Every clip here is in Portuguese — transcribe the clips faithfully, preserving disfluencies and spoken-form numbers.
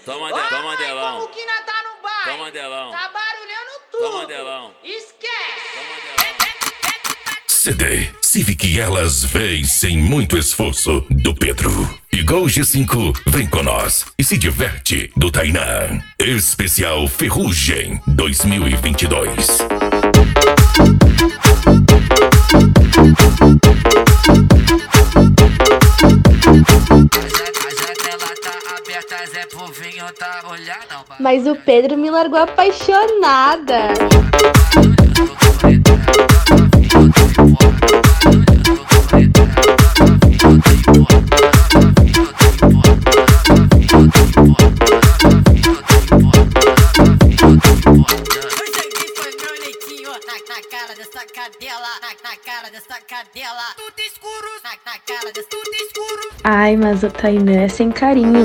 Toma, Ô, de, toma mãe, delão. como que nós tá no bar? Toma delão. Tá barulhando tudo. Toma delão. Esquece. Toma delão. C D Civic Elas vem sem muito esforço do Pedro. E Gol G cinco vem com nós e se diverte do Tainan. Especial Ferrugem dois mil e vinte e dois. Mas o Pedro me largou apaixonada. Na cara dessa cadela, na, na cara dessa cadela, tudo escuro, na, na cara dessa tudo escuro. Ai, mas o Tainan é sem carinho.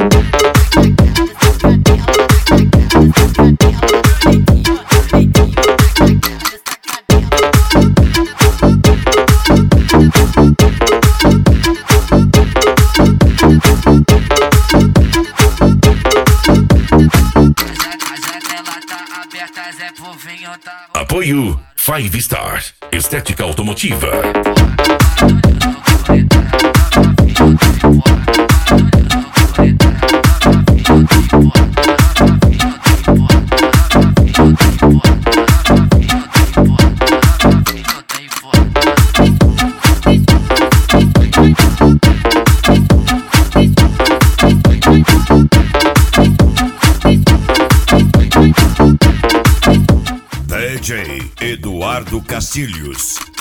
Apoio Five Star Estética Automotiva. D J Eduardo Cacilhos.